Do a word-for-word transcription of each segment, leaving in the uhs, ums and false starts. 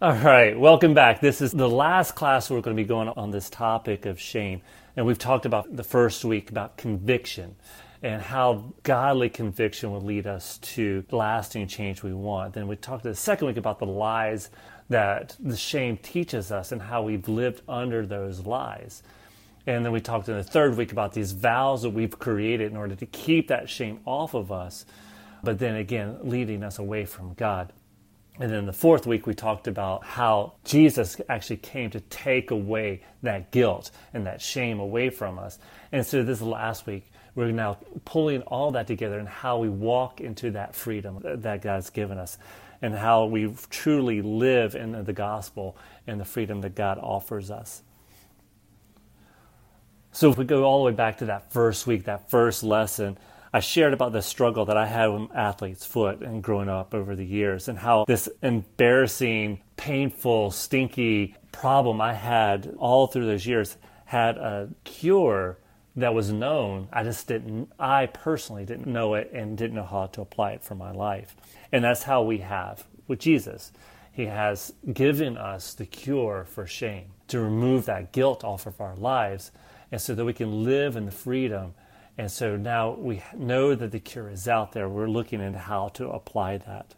All right, welcome back. This is the last class we're going to be going on this topic of shame. And we've talked about the first week about conviction and how godly conviction will lead us to lasting change we want. Then we talked the second week about the lies that the shame teaches us and how we've lived under those lies. And then we talked in the third week about these vows that we've created in order to keep that shame off of us, but then again, leading us away from God. And then the fourth week, we talked about how Jesus actually came to take away that guilt and that shame away from us. And so this last week, we're now pulling all that together and how we walk into that freedom that God's given us and how we truly live in the gospel and the freedom that God offers us. So if we go all the way back to that first week, that first lesson, I shared about the struggle that I had with athlete's foot and growing up over the years and how this embarrassing, painful, stinky problem I had all through those years had a cure that was known. I just didn't, I personally didn't know it and didn't know how to apply it for my life. And that's how we have with Jesus. He has given us the cure for shame to remove that guilt off of our lives and so that we can live in the freedom. And so now we know that the cure is out there. We're looking into how to apply that.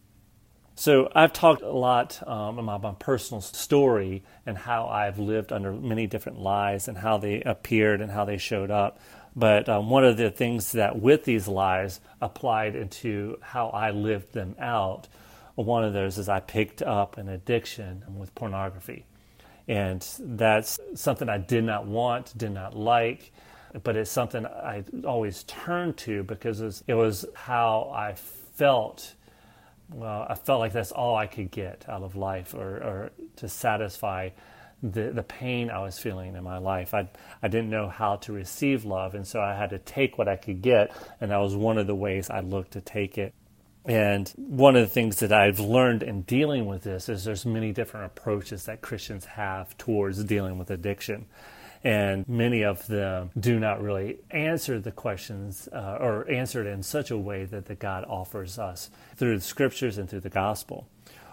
So I've talked a lot um, about my personal story and how I've lived under many different lies and how they appeared and how they showed up. But um, one of the things that with these lies applied into how I lived them out, one of those is I picked up an addiction with pornography. And that's something I did not want, did not like. But it's something I always turned to because it was, it was how I felt. Well, I felt like that's all I could get out of life, or, or to satisfy the the pain I was feeling in my life. I I didn't know how to receive love, and so I had to take what I could get, and that was one of the ways I looked to take it. And one of the things that I've learned in dealing with this is there's many different approaches that Christians have towards dealing with addiction. And many of them do not really answer the questions uh, or answer it in such a way that the God offers us through the scriptures and through the gospel.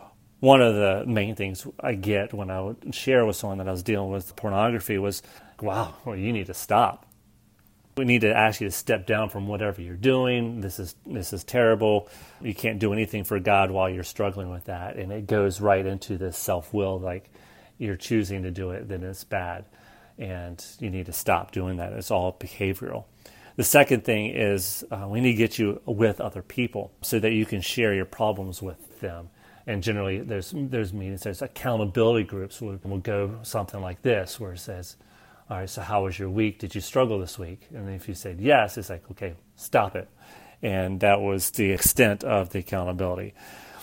One of the main things I get when I would share with someone that I was dealing with pornography was, wow, well, you need to stop. We need to ask you to step down from whatever you're doing. This is this is terrible. You can't do anything for God while you're struggling with that. And it goes right into this self-will, like you're choosing to do it, then it's bad. And you need to stop doing that. It's all behavioral. The second thing is uh, we need to get you with other people so that you can share your problems with them. And generally, there's there's meetings, there's accountability groups where we'll go something like this, where it says, all right, so how was your week? Did you struggle this week? And if you said yes, it's like, okay, stop it. And that was the extent of the accountability.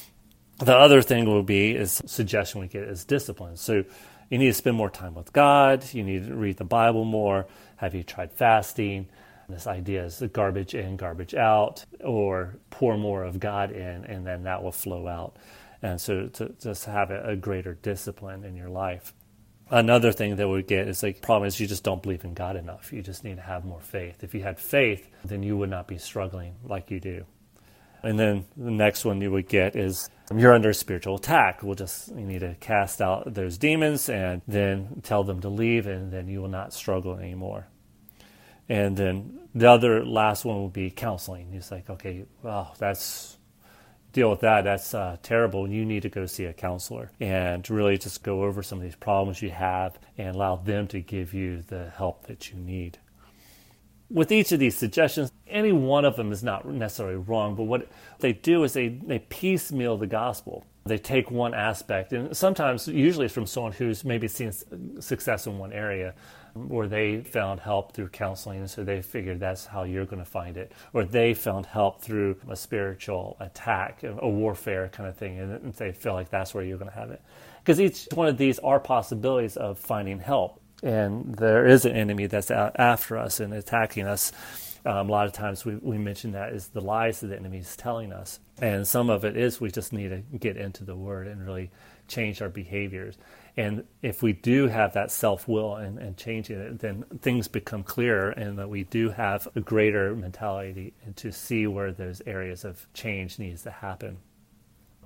The other thing will be is suggestion we get is discipline. So you need to spend more time with God. You need to read the Bible more. Have you tried fasting? This idea is the garbage in, garbage out, or pour more of God in, and then that will flow out. And so to just have a, a greater discipline in your life. Another thing that we get is like, problem is you just don't believe in God enough. You just need to have more faith. If you had faith, then you would not be struggling like you do. And then the next one you would get is you're under spiritual attack. We'll just, you need to cast out those demons and then tell them to leave, and then you will not struggle anymore. And then the other last one will be counseling. It's like, okay, well, that's, deal with that. That's uh, terrible. You need to go see a counselor and really just go over some of these problems you have and allow them to give you the help that you need. With each of these suggestions, any one of them is not necessarily wrong, but what they do is they, they piecemeal the gospel. They take one aspect, and sometimes, usually it's from someone who's maybe seen success in one area, or they found help through counseling, and so they figured that's how you're going to find it. Or they found help through a spiritual attack, a warfare kind of thing, and they feel like that's where you're going to have it. Because each one of these are possibilities of finding help. And there is an enemy that's out after us and attacking us. Um, a lot of times we, we mention that is the lies that the enemy is telling us. And some of it is we just need to get into the Word and really change our behaviors. And if we do have that self-will and, and changing it, then things become clearer, and that we do have a greater mentality to see where those areas of change needs to happen.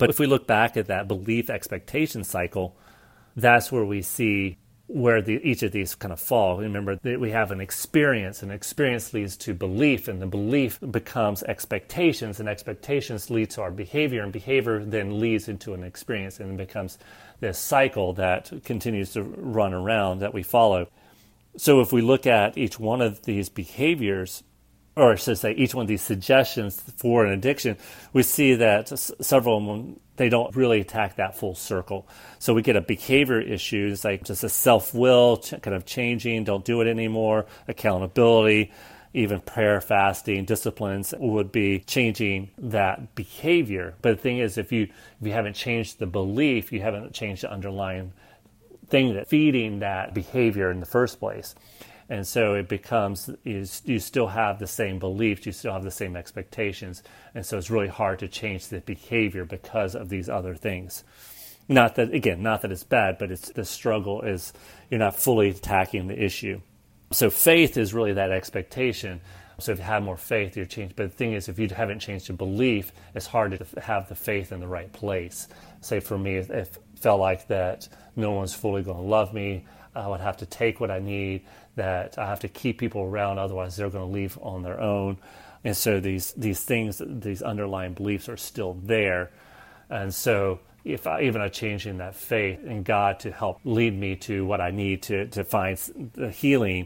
But if we look back at that belief expectation cycle, that's where we see where the, each of these kind of fall. Remember that we have an experience, and experience leads to belief, and the belief becomes expectations, and expectations lead to our behavior, and behavior then leads into an experience, and it becomes this cycle that continues to run around that we follow. So if we look at each one of these behaviors, or I should say each one of these suggestions for an addiction, we see that s- several of them, they don't really attack that full circle. So we get a behavior issues like just a self-will, ch- kind of changing, don't do it anymore, accountability, even prayer, fasting, disciplines would be changing that behavior. But the thing is, if you if you haven't changed the belief, you haven't changed the underlying thing that's feeding that behavior in the first place. And so it becomes, you, you still have the same beliefs, you still have the same expectations, and so it's really hard to change the behavior because of these other things. Not that, again, not that it's bad, but it's the struggle is you're not fully attacking the issue. So faith is really that expectation. So if you have more faith, you're changed. But the thing is, if you haven't changed your belief, it's hard to have the faith in the right place. Say for me, if it felt like that no one's fully going to love me, I would have to take what I need, that I have to keep people around, otherwise they're going to leave on their own. And so these these things, these underlying beliefs are still there. And so if I even a change in that faith in God to help lead me to what I need to, to find the healing,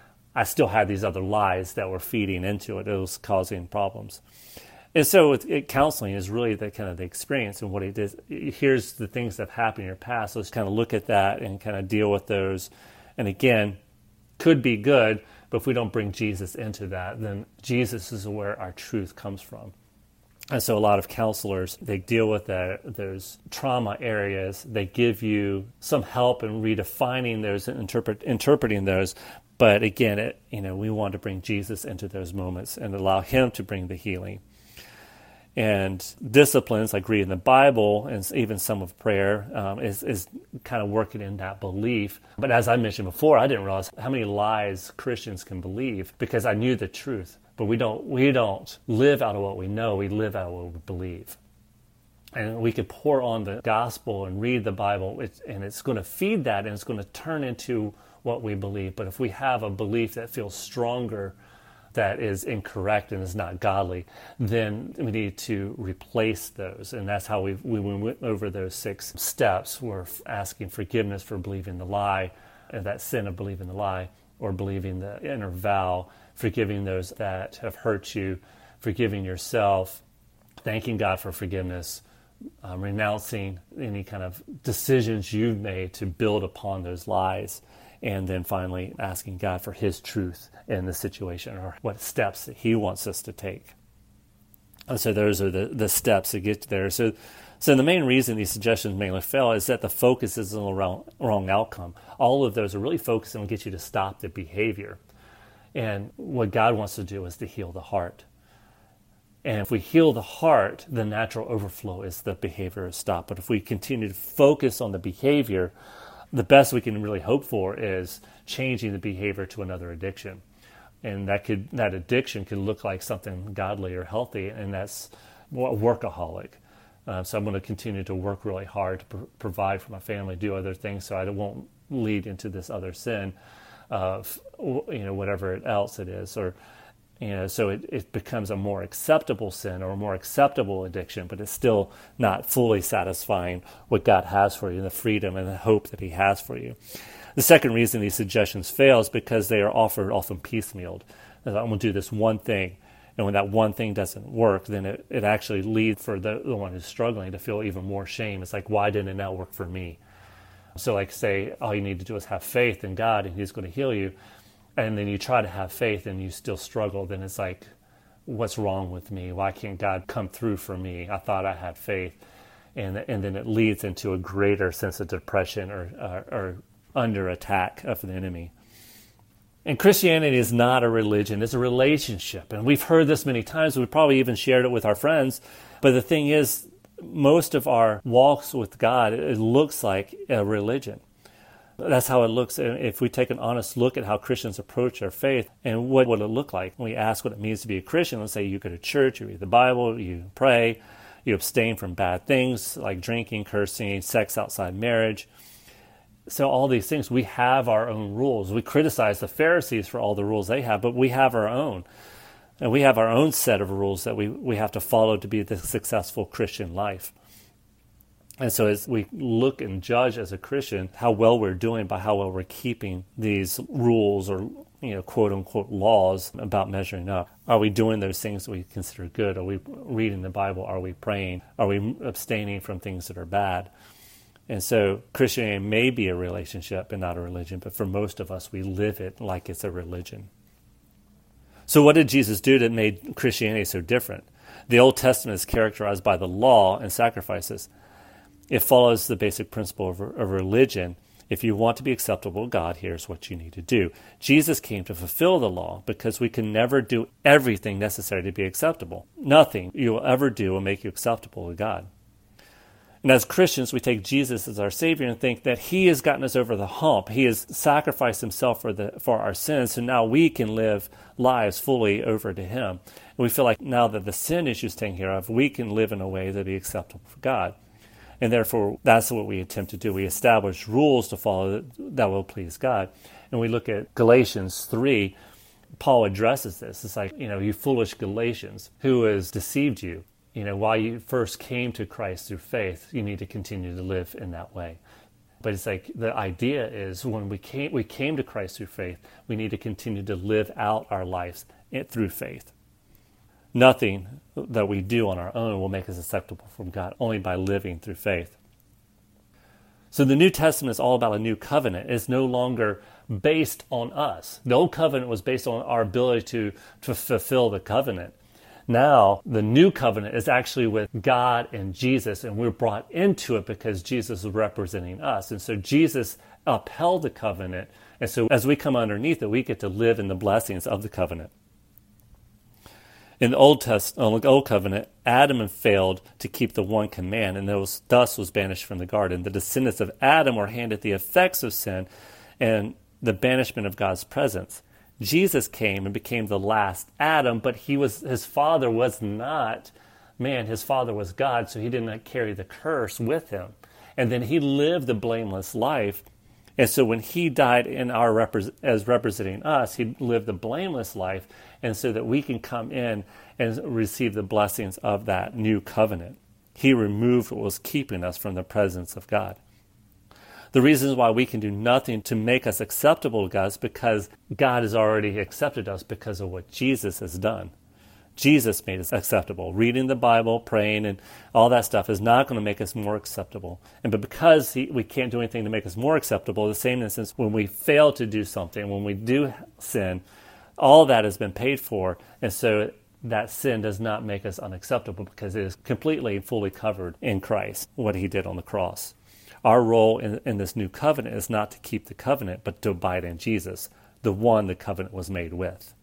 I still had these other lies that were feeding into it. It was causing problems. And so with it, counseling is really the kind of the experience and what it is. Here's the things that have happened in your past. Let's kind of look at that and kind of deal with those. And again, could be good, but if we don't bring Jesus into that, then Jesus is where our truth comes from. And so a lot of counselors, they deal with that, those trauma areas. They give you some help in redefining those and interpret, interpreting those. But again, it, you know, we want to bring Jesus into those moments and allow him to bring the healing. And disciplines like reading the Bible and even some of prayer um, is, is kind of working in that belief. But as I mentioned before, I didn't realize how many lies Christians can believe because I knew the truth. But we don't we don't live out of what we know. We live out of what we believe. And we could pour on the gospel and read the Bible, it's, and it's going to feed that, and it's going to turn into what we believe. But if we have a belief that feels stronger, that is incorrect and is not godly, then we need to replace those. And that's how we we went over those six steps. We're asking forgiveness for believing the lie, and that sin of believing the lie, or believing the inner vow, forgiving those that have hurt you, forgiving yourself, thanking God for forgiveness, um, renouncing any kind of decisions you've made to build upon those lies, and then finally asking God for his truth in the situation or what steps that he wants us to take. And so those are the, the steps to get there. So so the main reason these suggestions mainly fail is that the focus is on the wrong, wrong outcome. All of those are really focused on get you to stop the behavior. And what God wants to do is to heal the heart. And if we heal the heart, the natural overflow is the behavior is stopped. But if we continue to focus on the behavior, the best we can really hope for is changing the behavior to another addiction. And that could that addiction could look like something godly or healthy, and that's a workaholic. Uh, so I'm going to continue to work really hard to pr- provide for my family, do other things so I won't lead into this other sin of, you know, whatever else it is. Or, you know, so it, it becomes a more acceptable sin or a more acceptable addiction, but it's still not fully satisfying what God has for you, the freedom and the hope that he has for you. The second reason these suggestions fail is because they are offered often piecemealed. I'm going to do this one thing, and when that one thing doesn't work, then it, it actually leads for the, the one who's struggling to feel even more shame. It's like, why didn't it not work for me? So like say, all you need to do is have faith in God and he's going to heal you. And then you try to have faith and you still struggle. Then it's like, what's wrong with me? Why can't God come through for me? I thought I had faith. And and then it leads into a greater sense of depression or, or, or under attack of the enemy. And Christianity is not a religion, it's a relationship. And we've heard this many times, we've probably even shared it with our friends. But the thing is, most of our walks with God, it looks like a religion. That's how it looks. If we take an honest look at how Christians approach their faith, and what would it look like? When we ask what it means to be a Christian, let's say you go to church, you read the Bible, you pray, You abstain from bad things like drinking, cursing, sex outside marriage. So all these things, we have our own rules. We criticize the Pharisees for all the rules they have, but we have our own. And we have our own set of rules that we, we have to follow to be the successful Christian life. And so as we look and judge as a Christian how well we're doing by how well we're keeping these rules or, you know, quote unquote laws about measuring up. Are we doing those things that we consider good? Are we reading the Bible? Are we praying? Are we abstaining from things that are bad? And so Christianity may be a relationship and not a religion, but for most of us, we live it like it's a religion. So what did Jesus do that made Christianity so different? The Old Testament is characterized by the law and sacrifices. It follows the basic principle of, of religion. If you want to be acceptable to God, here's what you need to do. Jesus came to fulfill the law because we can never do everything necessary to be acceptable. Nothing you will ever do will make you acceptable to God. And as Christians, we take Jesus as our Savior and think that He has gotten us over the hump. He has sacrificed Himself for the for our sins, so now we can live lives fully over to Him. And we feel like now that the sin issue is taken care of, we can live in a way that be acceptable for God. And therefore, that's what we attempt to do. We establish rules to follow that will please God. And we look at Galatians three. Paul addresses this. It's like, you know, you foolish Galatians, who has deceived you? You know, while you first came to Christ through faith, you need to continue to live in that way. But it's like the idea is when we came, we came to Christ through faith, we need to continue to live out our lives through faith. Nothing that we do on our own will make us acceptable from God, only by living through faith. So the New Testament is all about a new covenant. It's no longer based on us. The old covenant was based on our ability to, to fulfill the covenant. Now, the new covenant is actually with God and Jesus, and we're brought into it because Jesus is representing us. And so Jesus upheld the covenant, and so as we come underneath it, we get to live in the blessings of the covenant. In the Old Testament, Old Covenant, Adam failed to keep the one command, and thus thus was banished from the garden. The descendants of Adam were handed the effects of sin and the banishment of God's presence. Jesus came and became the last Adam, but he was his father was not man. His father was God, so he did not carry the curse with him. And then he lived the blameless life. And so when he died in our repre- as representing us, he lived the blameless life, and so that we can come in and receive the blessings of that new covenant. He removed what was keeping us from the presence of God. The reasons why we can do nothing to make us acceptable to God is because God has already accepted us because of what Jesus has done. Jesus made us acceptable. Reading the Bible, praying, and all that stuff is not going to make us more acceptable. And but because he, we can't do anything to make us more acceptable, the same instance, when we fail to do something, when we do sin, all that has been paid for. And so that sin does not make us unacceptable because it is completely and fully covered in Christ, what he did on the cross. Our role in, in this new covenant is not to keep the covenant, but to abide in Jesus, the one the covenant was made with.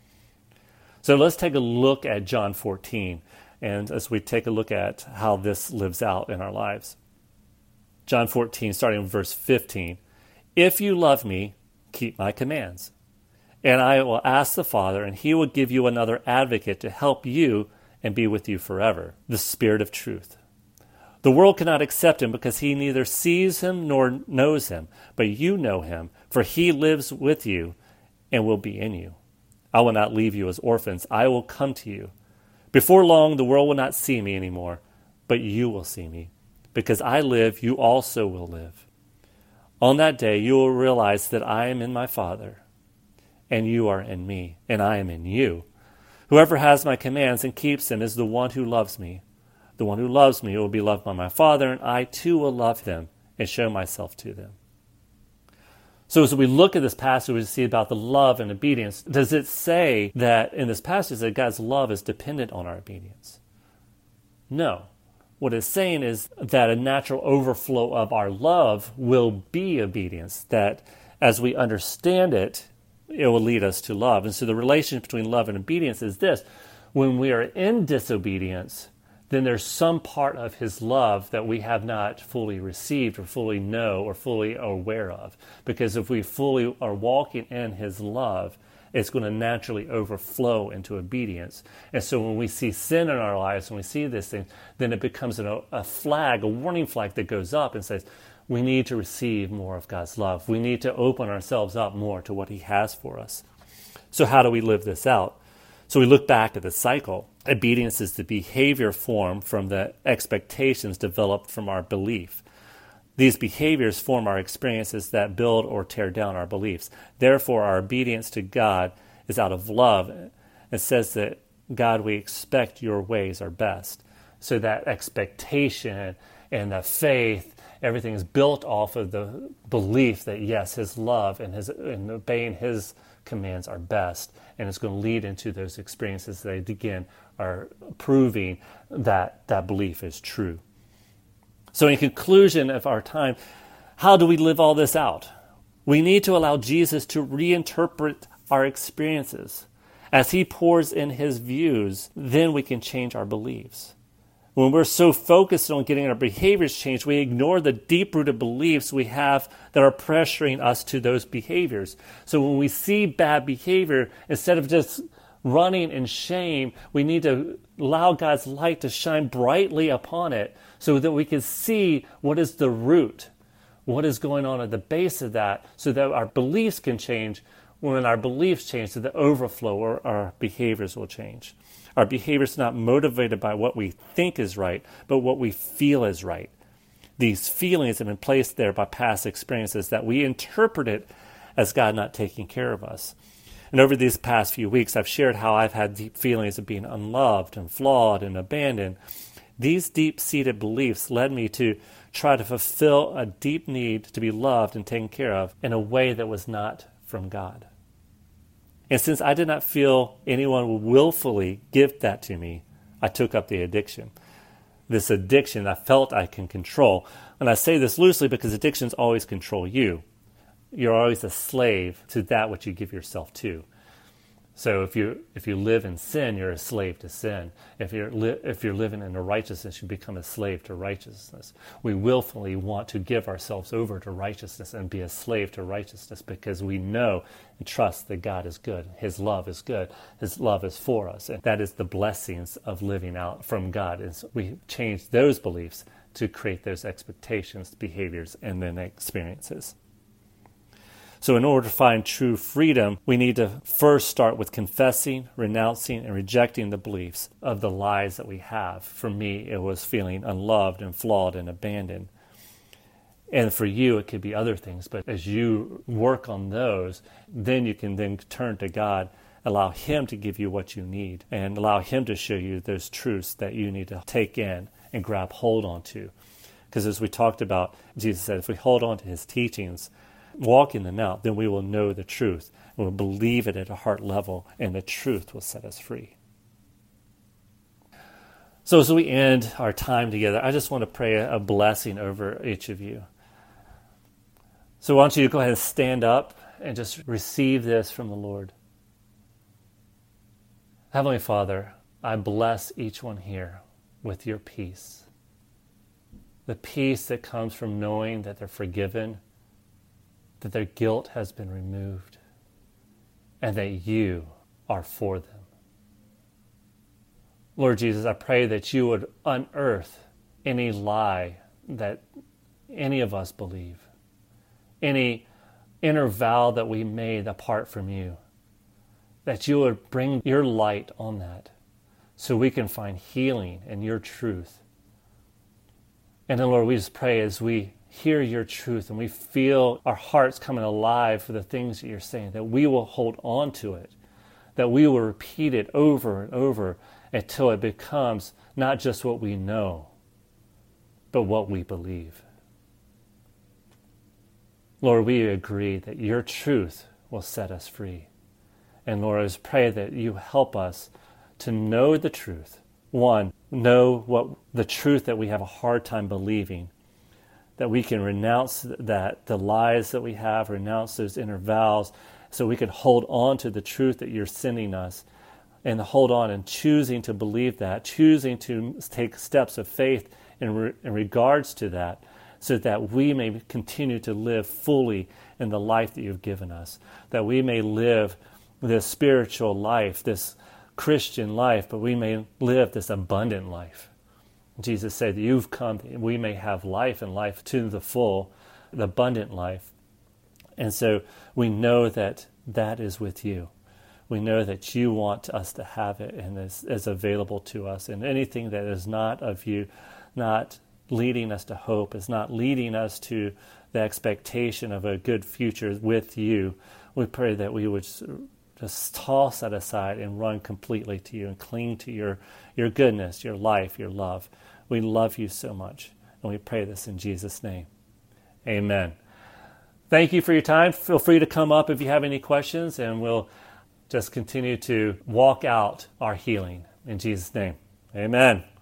So let's take a look at John fourteen, and as we take a look at how this lives out in our lives. John fourteen, starting with verse fifteen. If you love me, keep my commands. And I will ask the Father, and he will give you another advocate to help you and be with you forever, the Spirit of truth. The world cannot accept him because he neither sees him nor knows him, but you know him, for he lives with you and will be in you. I will not leave you as orphans. I will come to you. Before long, the world will not see me anymore, but you will see me. Because I live, you also will live. On that day, you will realize that I am in my Father, and you are in me, and I am in you. Whoever has my commands and keeps them is the one who loves me. The one who loves me will be loved by my Father, and I too will love them and show myself to them. So as we look at this passage, we see about the love and obedience. Does it say that in this passage that God's love is dependent on our obedience? No. What it's saying is that a natural overflow of our love will be obedience, that as we understand it, it will lead us to love. And so the relationship between love and obedience is this. When we are in disobedience, then there's some part of his love that we have not fully received or fully know or fully aware of. Because if we fully are walking in his love it's going to naturally overflow into obedience. And so when we see sin in our lives, when we see this thing, then it becomes a, a flag, a warning flag that goes up and says, we need to receive more of God's love. We need to open ourselves up more to what he has for us. So how do we live this out? So we look back at the cycle. Obedience is the behavior formed from the expectations developed from our belief. These behaviors form our experiences that build or tear down our beliefs. Therefore, our obedience to God is out of love. It says that, God, we expect your ways are best. So that expectation and that faith, everything is built off of the belief that, yes, his love and his and obeying his commands are best. And it's going to lead into those experiences that, again, are proving that that belief is true. So in conclusion of our time, how do we live all this out? We need to allow Jesus to reinterpret our experiences. As he pours in his views, then we can change our beliefs. When we're so focused on getting our behaviors changed, we ignore the deep-rooted beliefs we have that are pressuring us to those behaviors. So when we see bad behavior, instead of just running in shame, we need to allow God's light to shine brightly upon it so that we can see what is the root, what is going on at the base of that, so that our beliefs can change. When our beliefs change, so the overflow or our behaviors will change. Our behavior is not motivated by what we think is right, but what we feel is right. These feelings have been placed there by past experiences that we interpret it as God not taking care of us. And over these past few weeks, I've shared how I've had deep feelings of being unloved and flawed and abandoned. These deep-seated beliefs led me to try to fulfill a deep need to be loved and taken care of in a way that was not from God. And since I did not feel anyone would willfully give that to me, I took up the addiction. This addiction I felt I can control. And I say this loosely because addictions always control you. You're always a slave to that which you give yourself to. So if you if you live in sin, you're a slave to sin. If you're li- if you're living in righteousness, you become a slave to righteousness. We willfully want to give ourselves over to righteousness and be a slave to righteousness because we know and trust that God is good. His love is good. His love is for us. And that is the blessings of living out from God. Is we change those beliefs to create those expectations, behaviors, and then experiences. So in order to find true freedom, we need to first start with confessing, renouncing, and rejecting the beliefs of the lies that we have. For me, it was feeling unloved and flawed and abandoned. And for you, it could be other things. But as you work on those, then you can then turn to God, allow him to give you what you need, and allow him to show you those truths that you need to take in and grab hold onto. Because as we talked about, Jesus said, if we hold on to his teachings, walk in them out, then we will know the truth. We'll believe it at a heart level, and the truth will set us free. So as we end our time together, I just want to pray a blessing over each of you. So why don't you go ahead and stand up and just receive this from the Lord. Heavenly Father, I bless each one here with your peace. The peace that comes from knowing that they're forgiven, that their guilt has been removed, and that you are for them. Lord Jesus, I pray that you would unearth any lie that any of us believe, any inner vow that we made apart from you, that you would bring your light on that so we can find healing in your truth. And then, Lord, we just pray as we hear your truth and we feel our hearts coming alive for the things that you're saying, that we will hold on to it, that we will repeat it over and over until it becomes not just what we know, but what we believe. Lord, we agree that your truth will set us free. And Lord, I just pray that you help us to know the truth. One, know what the truth that we have a hard time believing, that we can renounce that, the lies that we have, renounce those inner vows, so we can hold on to the truth that you're sending us, and hold on and choosing to believe that, choosing to take steps of faith in, re- in regards to that, so that we may continue to live fully in the life that you've given us, that we may live this spiritual life, this Christian life, but we may live this abundant life. Jesus said, you've come that we may have life and life to the full, the abundant life. And so we know that that is with you. We know that you want us to have it and is, is available to us. And anything that is not of you, not leading us to hope, is not leading us to the expectation of a good future with you, we pray that we would just toss that aside and run completely to you and cling to your, your goodness, your life, your love. We love you so much. And we pray this in Jesus' name. Amen. Thank you for your time. Feel free to come up if you have any questions, and we'll just continue to walk out our healing in Jesus' name. Amen.